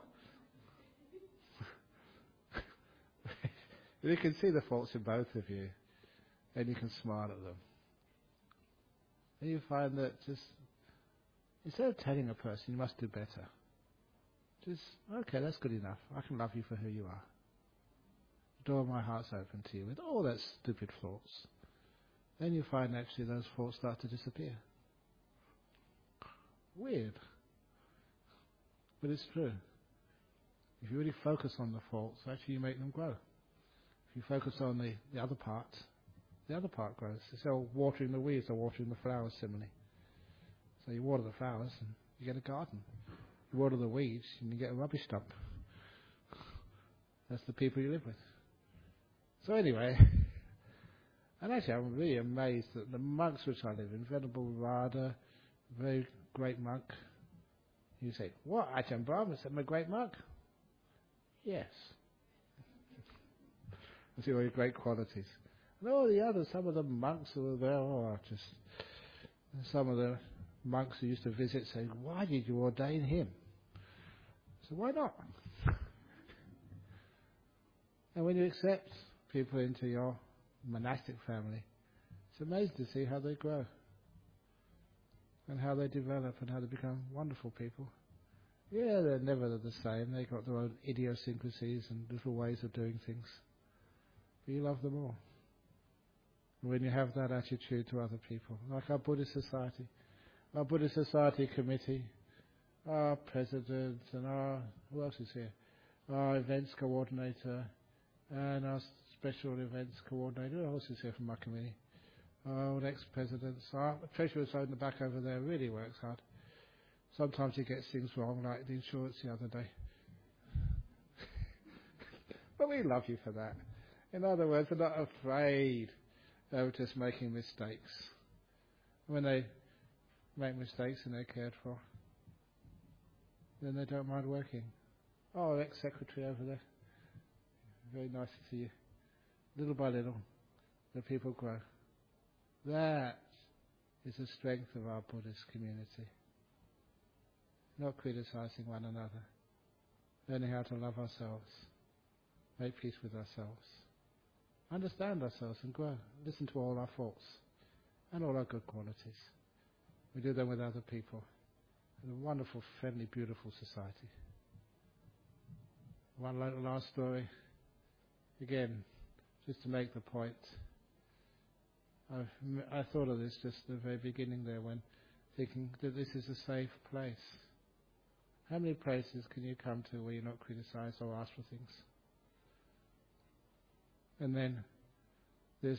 You can see the faults in both of you, and you can smile at them. And you find that just, instead of telling a person you must do better, just, okay, that's good enough. I can love you for who you are. The door of my heart's open to you with all that stupid faults. Then you find actually those faults start to disappear. Weird. But it's true. If you really focus on the faults, actually you make them grow. If you focus on the other part grows. It's all watering the weeds or watering the flowers similarly. So you water the flowers and you get a garden. You water the weeds and you get a rubbish dump. That's the people you live with. So anyway, and actually I'm really amazed that the monks which I live in, Venerable Radha, very great monk. You say, what, Ajahn Brahma said I'm a great monk? Yes. You see all your great qualities. And all the others, some of the monks who were there, some of the monks who used to visit saying, why did you ordain him? So why not? And when you accept people into your monastic family, it's amazing to see how they grow and how they develop and how they become wonderful people. Yeah, they're never the same. They've got their own idiosyncrasies and little ways of doing things. But you love them all. when you have that attitude to other people, like our Buddhist Society committee, our president, and who else is here? Our events coordinator, and our special events coordinator. Who else is here from my committee? Our ex-presidents. Our treasurer's in the back over there really works hard. Sometimes he gets things wrong, like the insurance the other day. But we love you for that. In other words, we're not afraid of just making mistakes. When they make mistakes and they're cared for, then they don't mind working. Oh, ex-secretary over there. Very nice to see you. Little by little, the people grow. That is the strength of our Buddhist community. Not criticizing one another. Learning how to love ourselves. Make peace with ourselves. Understand ourselves and grow. Listen to all our faults and all our good qualities. We do them with other people. In a wonderful, friendly, beautiful society. One last story. Again, just to make the point. I thought of this just at the very beginning there when thinking that this is a safe place. How many places can you come to where you're not criticized or asked for things? And then this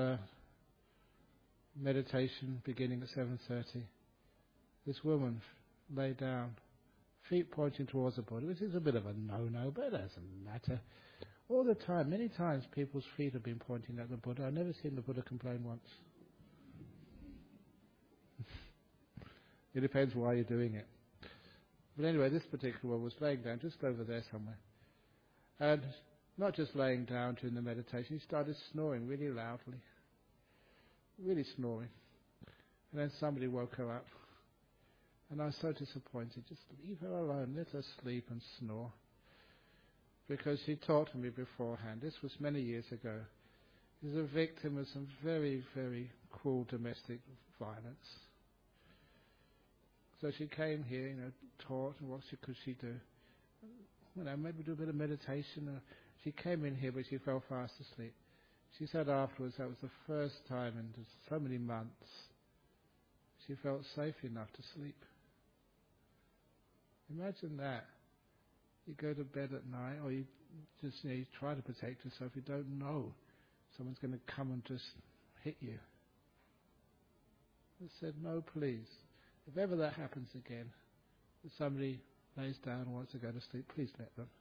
meditation beginning at 7:30. This woman lay down, feet pointing towards the Buddha, which is a bit of a no-no, but it doesn't matter. All the time, many times people's feet have been pointing at the Buddha. I've never seen the Buddha complain once. It depends why you're doing it. But anyway, this particular one was laying down just over there somewhere. And not just laying down during the meditation, he started snoring really loudly. Really snoring. And then somebody woke her up. And I was so disappointed. Just leave her alone. Let her sleep and snore. Because she talked to me beforehand. This was many years ago. He was a victim of some very, very cruel domestic violence. So she came here, taught, and what could she do? Maybe do a bit of meditation. She came in here, but she fell fast asleep. She said afterwards that was the first time in so many months she felt safe enough to sleep. Imagine that. You go to bed at night, or you just you try to protect yourself. You don't know someone's going to come and just hit you. I said, no, please. If ever that happens again, if somebody lays down and wants to go to sleep, please let them.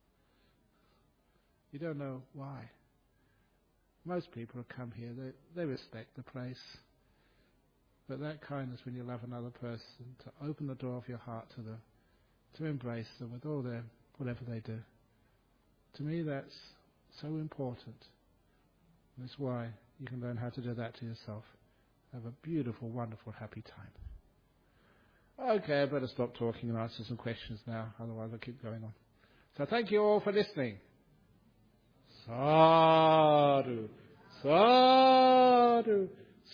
You don't know why. Most people who come here, they respect the place. But that kindness when you love another person, to open the door of your heart to them, to embrace them with all their, whatever they do. To me, that's so important. That's why you can learn how to do that to yourself. Have a beautiful, wonderful, happy time. Okay, I better stop talking and answer some questions now, otherwise I'll keep going on. So thank you all for listening. Sadhu, sadhu,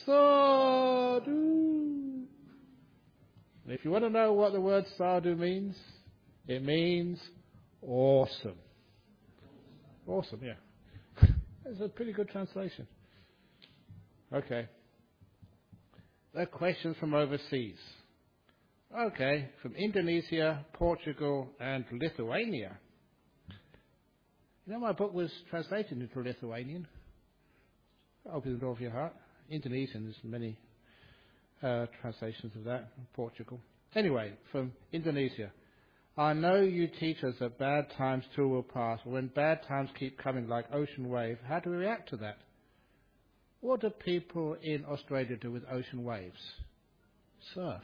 sadhu. And if you want to know what the word sadhu means, it means awesome. Awesome, yeah. That's a pretty good translation. Okay. There are questions from overseas. Okay, from Indonesia, Portugal, and Lithuania. My book was translated into Lithuanian. Open the door of your heart. Indonesian, there's many translations of that, Portugal. Anyway, from Indonesia. I know you teach us that bad times too will pass, but when bad times keep coming like ocean wave, how do we react to that? What do people in Australia do with ocean waves? Surf.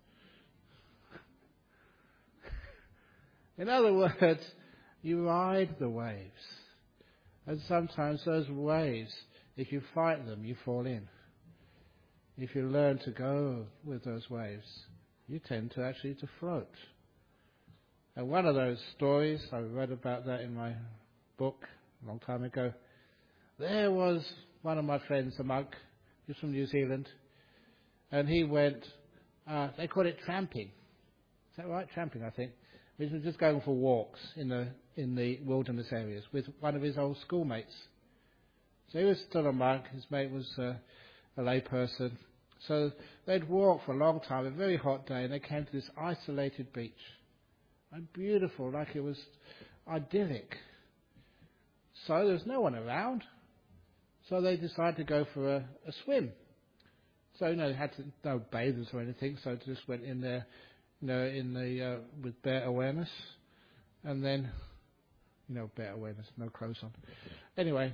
In other words, you ride the waves. And sometimes those waves, if you fight them, you fall in. If you learn to go with those waves, you tend to actually to float. And one of those stories, I read about that in my book a long time ago. There was one of my friends, a monk, he's from New Zealand, and he went, they call it tramping. Is that right? Tramping, I think. He was just going for walks in the wilderness areas with one of his old schoolmates. So he was still a monk. His mate was a lay person. So they'd walked for a long time, a very hot day, and they came to this isolated beach. And beautiful, like it was idyllic. So there was no one around. So they decided to go for a swim. So, they had no bathers or anything, so they just went in there, with bare awareness. And then, bare awareness, no clothes on. Anyway.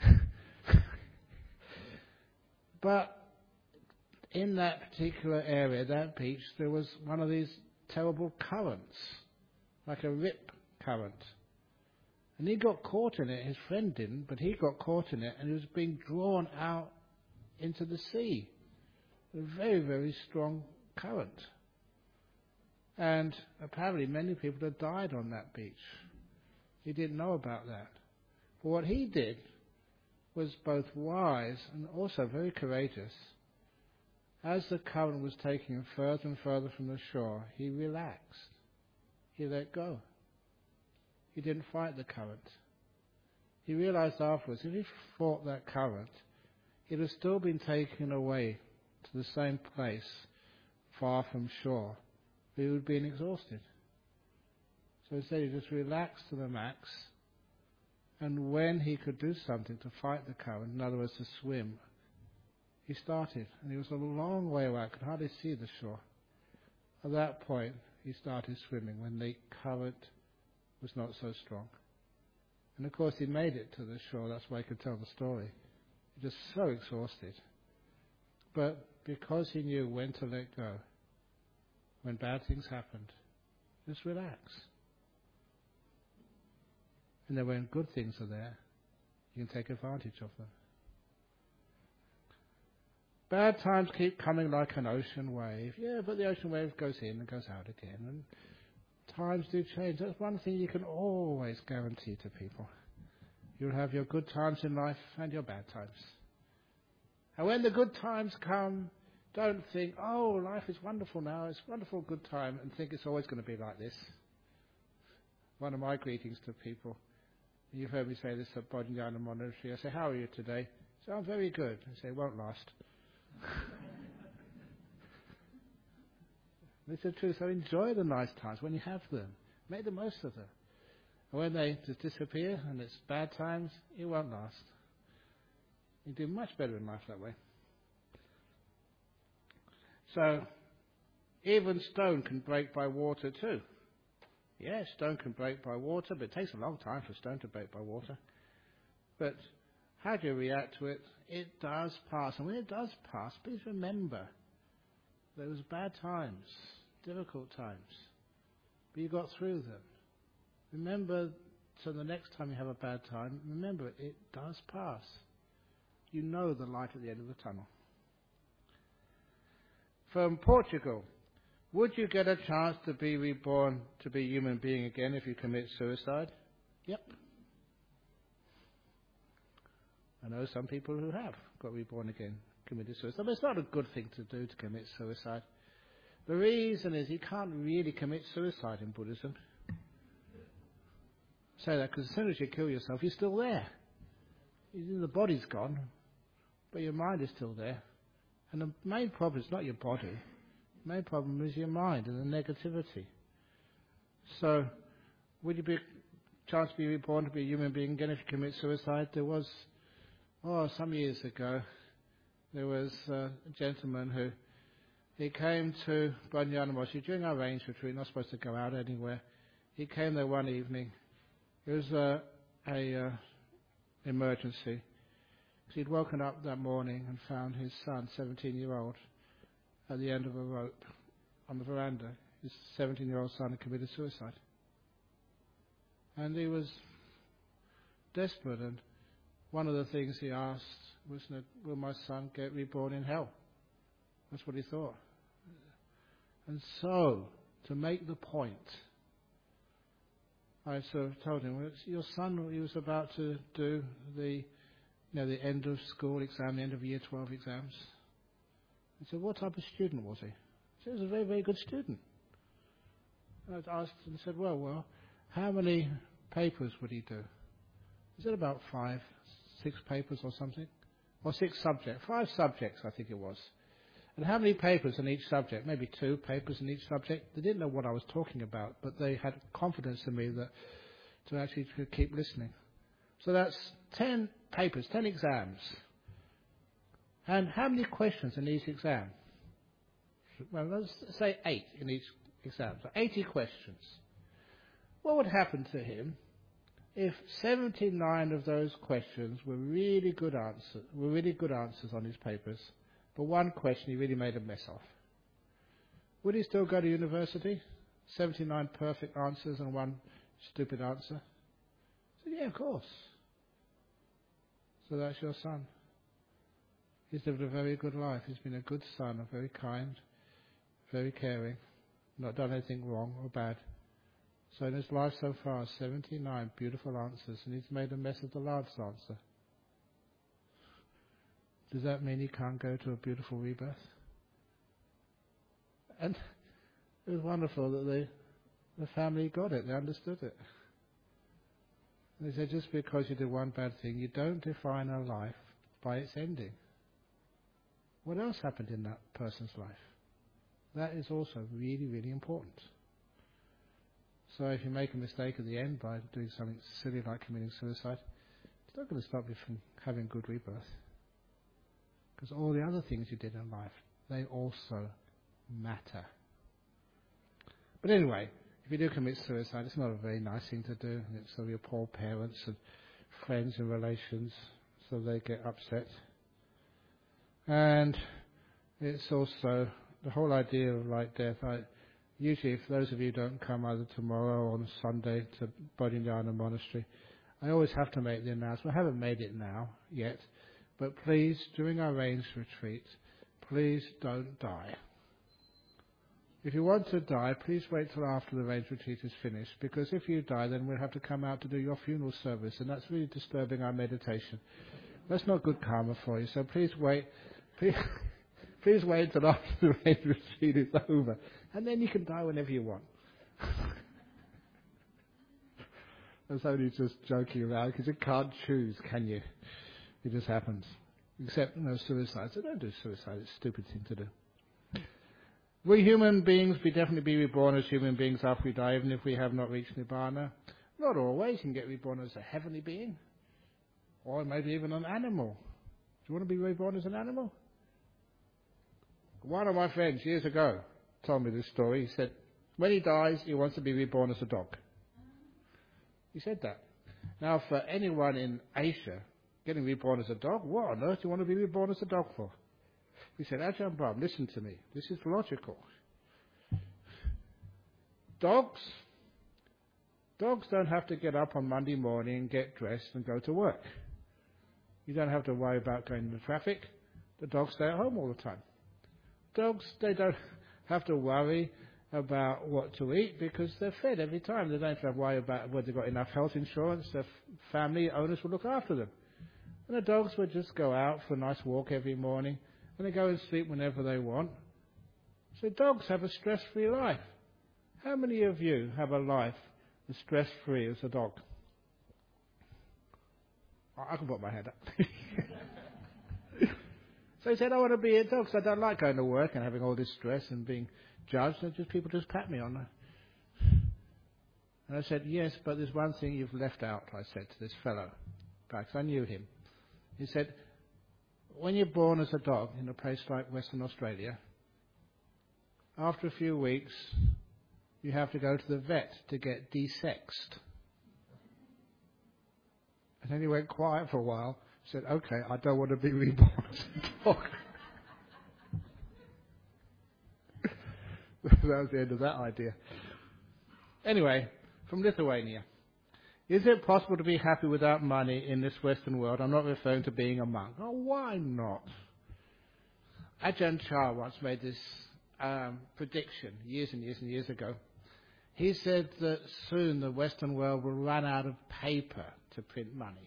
But in that particular area, that beach, there was one of these terrible currents, like a rip current. And he got caught in it. His friend didn't, but he got caught in it, and he was being drawn out into the sea. A very, very strong current. And apparently many people had died on that beach. He didn't know about that. But what he did was both wise and also very courageous. As the current was taking him further and further from the shore, he relaxed. He let go. He didn't fight the current. He realized afterwards, if he fought that current, it had still been taken away to the same place, far from shore. But he would have been exhausted. So instead he just relaxed to the max, and when he could do something to fight the current, in other words to swim, he started, and he was a long way away, could hardly see the shore. At that point, he started swimming when the current was not so strong. And of course he made it to the shore, that's why he could tell the story. He was just so exhausted. But because he knew when to let go, when bad things happened, just relax. And then when good things are there, you can take advantage of them. Bad times keep coming like an ocean wave. Yeah, but the ocean wave goes in and goes out again. And times do change. That's one thing you can always guarantee to people. You'll have your good times in life and your bad times. And when the good times come, don't think, oh, life is wonderful now, it's a wonderful good time, and think it's always going to be like this. One of my greetings to people, you've heard me say this at Bodhinyana Monastery, I say, how are you today? I say, I'm very good. I say, it won't last. It's the truth, so enjoy the nice times when you have them. Make the most of them. And when they just disappear and it's bad times, it won't last. You do much better in life that way. So, even stone can break by water too. Yes, stone can break by water, but it takes a long time for stone to break by water. But how do you react to it? It does pass. And when it does pass, please remember there was bad times, difficult times, but you got through them. Remember, so the next time you have a bad time, remember it does pass. You know the light at the end of the tunnel. From Portugal, would you get a chance to be reborn to be a human being again if you commit suicide? Yep. I know some people who have got reborn again, committed suicide. But it's not a good thing to do to commit suicide. The reason is you can't really commit suicide in Buddhism. I say that because as soon as you kill yourself, you're still there. The body's gone, but your mind is still there. And the main problem is not your body. The main problem is your mind and the negativity. So, would you be chance to be reborn to be a human being again if you commit suicide? There was, some years ago, there was a gentleman who, he came to Bodhinyana Monastery during our range retreat, not supposed to go out anywhere. He came there one evening. It was a emergency. He'd woken up that morning and found his son, 17-year-old, at the end of a rope on the veranda. His 17-year-old son had committed suicide. And he was desperate, and one of the things he asked was, will my son get reborn in hell? That's what he thought. And so, to make the point, I sort of told him, well, your son, he was about to do the end of school exam, the end of year 12 exams. I said, what type of student was he? He said, he was a very, very good student. And I asked and said, well, how many papers would he do? He said about 5, 6 papers or something? Or 6 subjects, 5 subjects I think it was. And how many papers in each subject? Maybe 2 papers in each subject. They didn't know what I was talking about, but they had confidence in me that to actually keep listening. So that's 10 papers, 10 exams. And how many questions in each exam? Well, let's say 8 in each exam. So 80 questions. What would happen to him if 79 of those questions were really good answers on his papers, but one question he really made a mess of? Would he still go to university? 79 perfect answers and one stupid answer? So yeah, of course. So that's your son. He's lived a very good life. He's been a good son, a very kind, very caring, not done anything wrong or bad. So in his life so far, 79 beautiful answers, and he's made a mess of the last answer. Does that mean he can't go to a beautiful rebirth? And it was wonderful that the family got it, they understood it. And they said, just because you do one bad thing, you don't define a life by its ending. What else happened in that person's life? That is also really, really important. So if you make a mistake at the end by doing something silly like committing suicide, it's not going to stop you from having good rebirth. Because all the other things you did in life, they also matter. But anyway, if you do commit suicide, it's not a very nice thing to do. And it's of your poor parents and friends and relations, so they get upset. And it's also the whole idea of like death. Usually, if those of you don't come either tomorrow or on Sunday to Bodhinyana Monastery, I always have to make the announcement. I haven't made it now yet, but please, during our rains retreat, please don't die. If you want to die, please wait till after the rains retreat is finished, because if you die, then we'll have to come out to do your funeral service, and that's really disturbing our meditation. That's not good karma for you, so please wait. Please wait until after the rain retreat is over, and then you can die whenever you want. I was only just joking around, because you can't choose, can you? It just happens. Except suicide. So don't do suicide. It's a stupid thing to do. We human beings, we definitely be reborn as human beings after we die, even if we have not reached Nibbana. Not always. You can get reborn as a heavenly being, or maybe even an animal. Do you want to be reborn as an animal? One of my friends years ago told me this story. He said, when he dies, he wants to be reborn as a dog. He said that. Now, for anyone in Asia getting reborn as a dog, what on earth do you want to be reborn as a dog for? He said, Ajahn Brahm, listen to me. This is logical. Dogs don't have to get up on Monday morning, get dressed and go to work. You don't have to worry about going into traffic. The dogs stay at home all the time. Dogs, they don't have to worry about what to eat because they're fed every time. They don't have to worry about whether they've got enough health insurance. Their family owners will look after them. And the dogs would just go out for a nice walk every morning and they go and sleep whenever they want. So dogs have a stress-free life. How many of you have a life as stress-free as a dog? I can put my hand up. So he said, I want to be a dog, so I don't like going to work and having all this stress and being judged. And people just pat me on it. And I said, yes, but there's one thing you've left out, I said to this fellow, because I knew him. He said, when you're born as a dog in a place like Western Australia, after a few weeks, you have to go to the vet to get de-sexed. And then he went quiet for a while. Said, okay, I don't want to be reborn as a dog. That was the end of that idea. Anyway, from Lithuania. Is it possible to be happy without money in this Western world? I'm not referring to being a monk. Oh, why not? Ajahn Chah once made this prediction years and years and years ago. He said that soon the Western world will run out of paper to print money.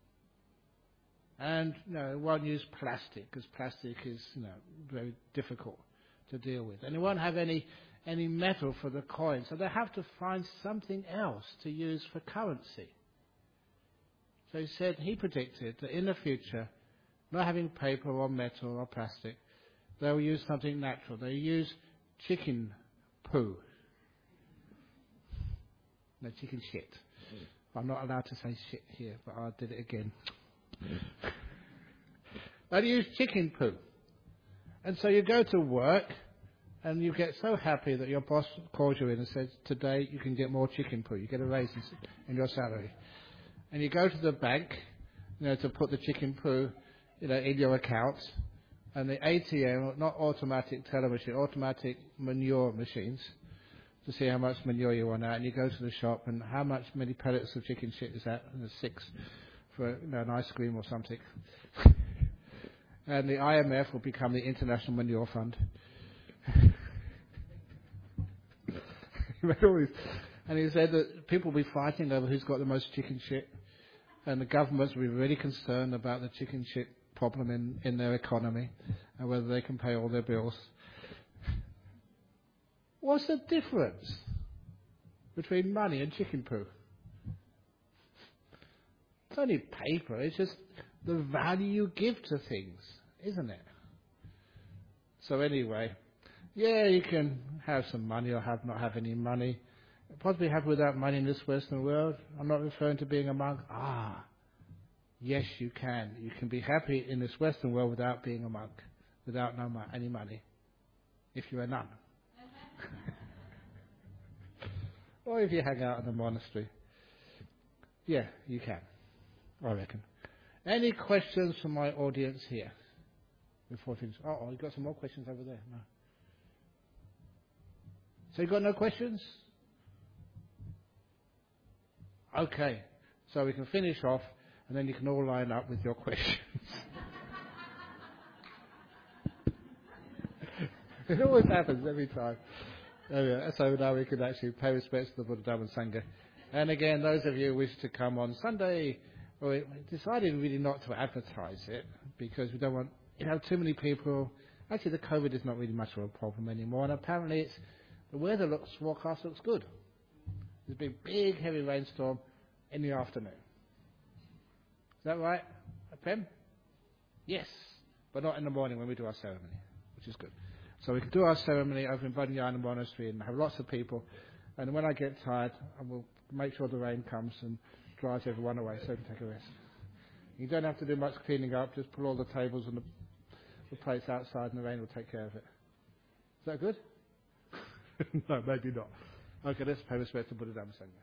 And it won't use plastic because plastic is very difficult to deal with. And it won't have any metal for the coin. So they have to find something else to use for currency. So he said he predicted that in the future, not having paper or metal or plastic, they'll use something natural. They'll use chicken poo. No, chicken shit. I'm not allowed to say shit here, but I did it again. They'll use chicken poo. And so you go to work and you get so happy that your boss calls you in and says, today you can get more chicken poo. You get a raise in your salary. And you go to the bank, to put the chicken poo, in your account. And the ATM, not automatic teller machine, automatic manure machines, to see how much manure you want out. And you go to the shop and many pellets of chicken shit is that? And there's 6 for an ice cream or something. And the IMF will become the International Manure Fund. And he said that people will be fighting over who's got the most chicken shit. And the governments will be really concerned about the chicken shit problem in their economy and whether they can pay all their bills. What's the difference between money and chicken poo? It's only paper. It's just the value you give to things, isn't it? So anyway, yeah, you can have some money or not have any money. Possibly have without money in this Western world. I'm not referring to being a monk. Yes, you can. You can be happy in this Western world without being a monk, without any money, if you're a nun. Or if you hang out in a monastery. Yeah, you can, I reckon. Any questions from my audience here? Before things. You've got some more questions over there. No. So you've got no questions? Okay. So we can finish off, and then you can all line up with your questions. It always happens every time. So now we can actually pay respects to the Buddha, Dhamma and Sangha. And again, those of you who wish to come on Sunday, we decided really not to advertise it because we don't want too many people. Actually, the COVID is not really much of a problem anymore, and apparently the weather forecast looks good. There's been a big heavy rainstorm in the afternoon. Is that right, Pem? Yes, but not in the morning when we do our ceremony, which is good. So we can do our ceremony over in Vajrayana Monastery and have lots of people. And when I get tired, I will make sure the rain comes and dries everyone away so we can take a rest. You don't have to do much cleaning up, just pull all the tables and the plates outside and the rain will take care of it. Is that good? No, maybe not. Okay, let's pay respect to Buddha, Dhamma, Sangha.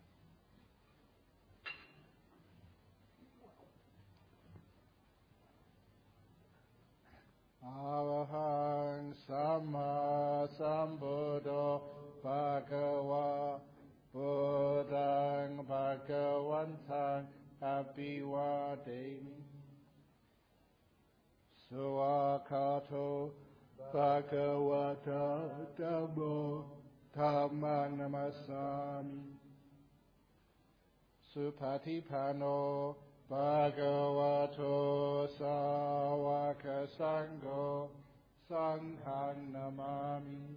Arahang Samma Sambuddho Bhagava Buddhang Bhagavantang Abhivademi Suakato Bhagavata Dhammo Dhammang Namasami Supatipano Bhagavato Sāvaka Sangho Sanghang Namami.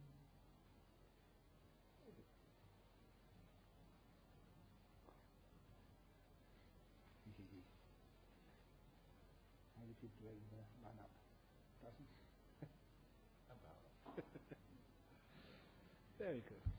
How do people do it in the line-up? Doesn't? Very good.